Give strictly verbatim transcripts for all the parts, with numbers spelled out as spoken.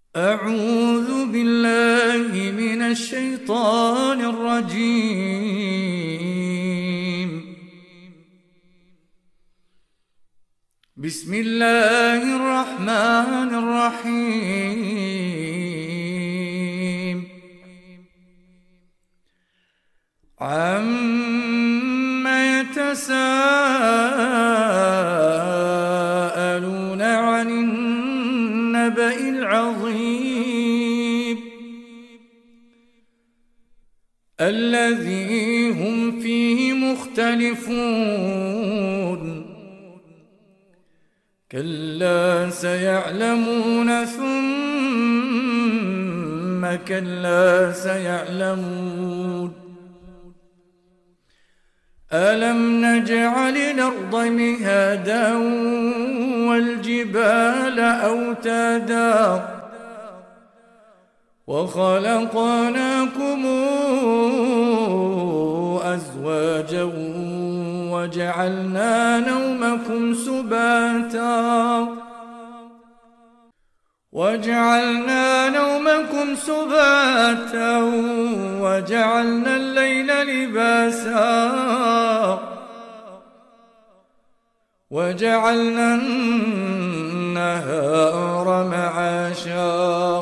أعوذ بالله من الشيطان الرجيم. بسم الله الرحمن الرحيم. عَمَّ يتساءلون عن النبأ العظيم الذي هم فيه مختلفون. كلا سيعلمون ثم كلا سيعلمون. ألم نجعل الأرض مهادا والجبال أوتادا وخلقناكم أزواجا وجعلنا نومكم سباتا وجعلنا نومكم سباتا وجعلنا الليل لباسا وجعلنا النهار معاشا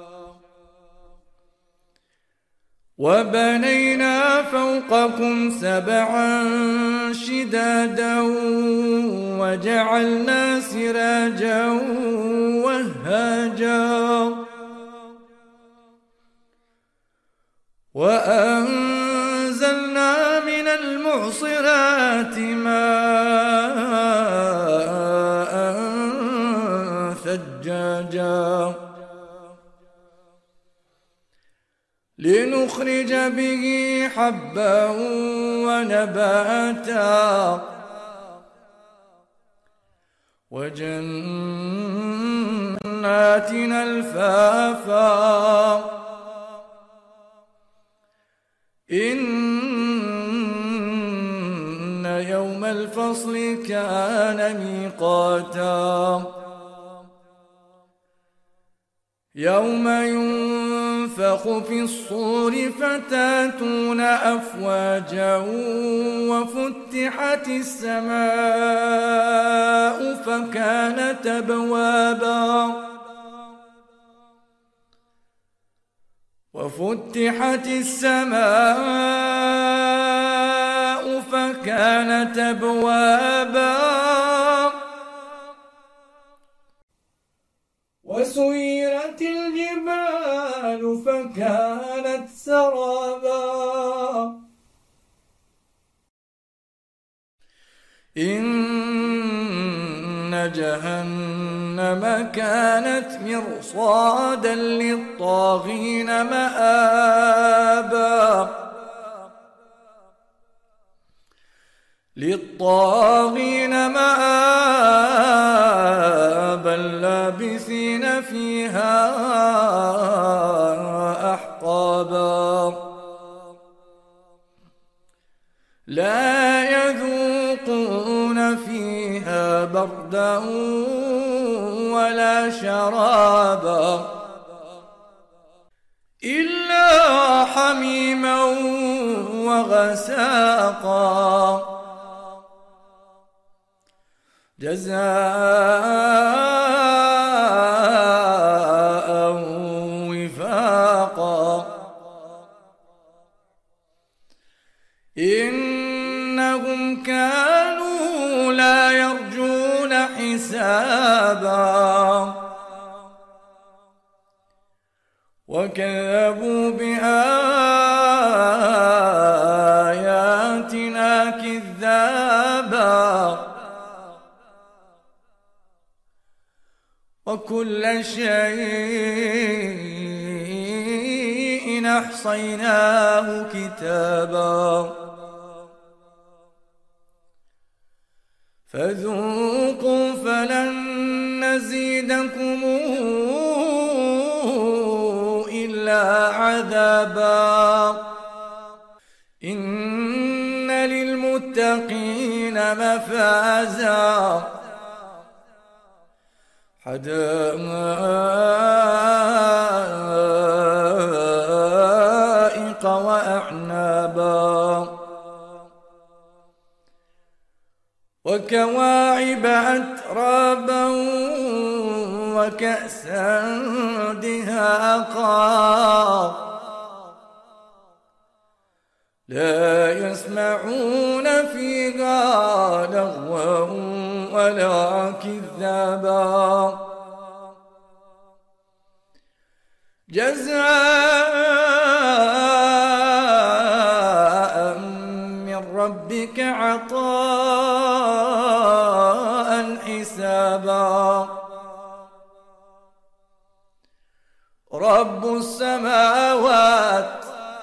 وبنينا فوقكم سبعا شدادا وجعلنا سراجا وهاجا وأنزلنا من المعصرات ماء ثجاجا لنخرج به حبا ونباتا وجنات ألفافا إن يوم الفصل كان ميقاتا يوم ينفخ في الصور فتاتون أفواجا وفتحت السماء فكانت أبوابا وفتحت السماء فكانت أبوابا وسيرت الجبال فكانت سرابا إن جهنم كانت مرصادا للطاغين مآبا للطاغين مآبا لابثين فيها أحقابا لا يذوقون فيها بردا ولا شرابا إلا حميما وغساقا جزاء وفاقا إنهم كانوا لا يرجون حسابا وكذبوا بآياتنا كذابا وكل شيء أحصيناه كتابا فذوقوا فلن نزيدكم إلا عذابا إن للمتقين مفازا حدائق وكواعب أترابا وكأسا دهاقا لا يسمعون فيها لغوا ولا كذابا جزاء من ربك عطاء حسابا رب السماوات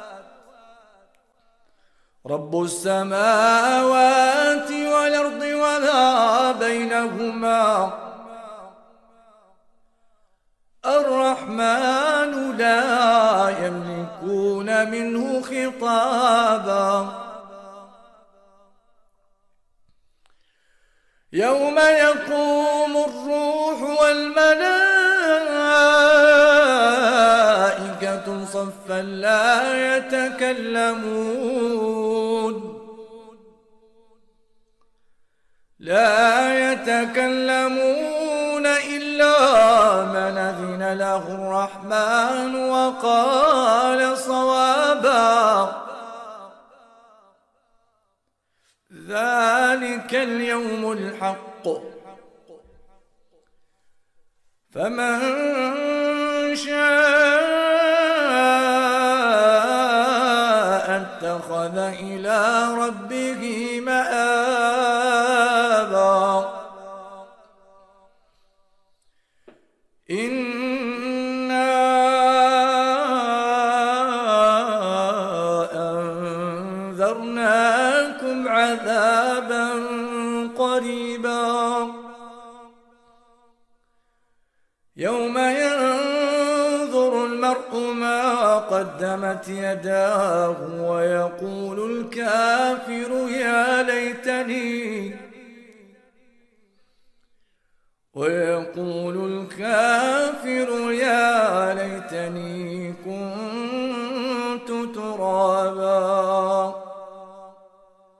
رب السماوات والأرض وما بينهما الرحمن لا يملكون منه خطابا يوم يقوم الروح والملائكة صفا لا يتكلمون لا يتكلمون إلا من أذن له الرحمن وقال صوابا ذلك اليوم الحق فمن شاء اتخذ إلى ربه مآبا إنا أنذرناكم عذابا قريبا يوم ينظر المرء ما قدمت يداه ويقول الكافر يا ليتني ويقول